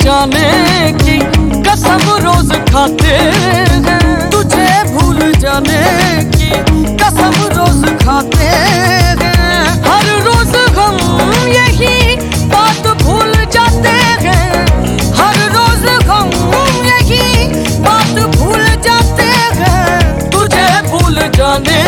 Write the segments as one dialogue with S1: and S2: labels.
S1: जाने की कसम रोज खाते हैं, तुझे भूल जाने की कसम रोज खाते हैं। हर रोज हम यही बात भूल जाते हैं, हर रोज हम यही बात भूल जाते हैं, तुझे भूल जाने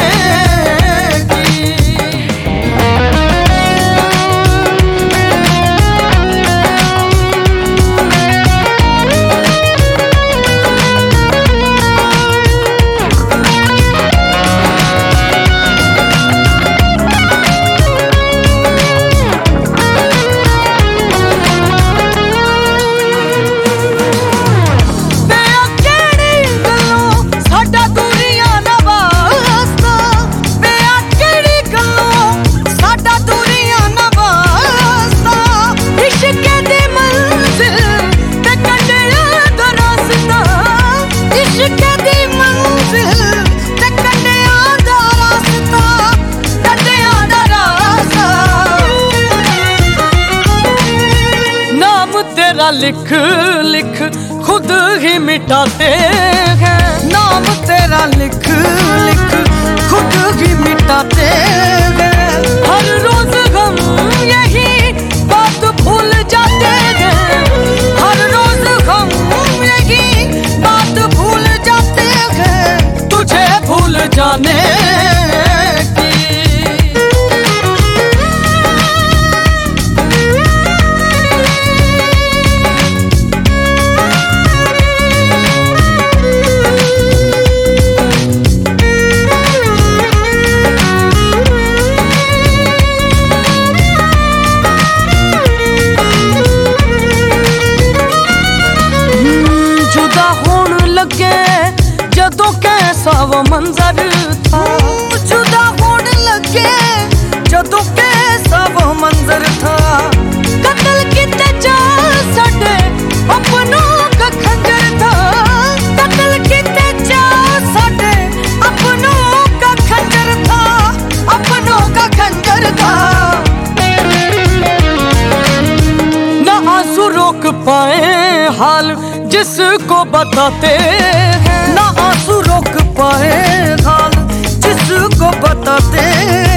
S1: लिख लिख खुद ही मिटाते हैं, नाम तेरा लिख लिख खुद ही मिटाते हैं। हर रोज हम यही बात भूल जाते हैं, हर रोज हम यही बात भूल जाते हैं, तुझे भूल जाने जदों कैसा वो मंजर था, जुदा होने लगे जदों कैसा वो मंजर था। कत्ल किते जा साडे अपनों का खंजर था, कत्ल किते जा साडे अपनों का खंजर था, अपनों का खंजर था। ना आंसू रोक पाए हाल जिसको बताते हैं, ना आंसू रोक पाए हाल जिसको बताते हैं।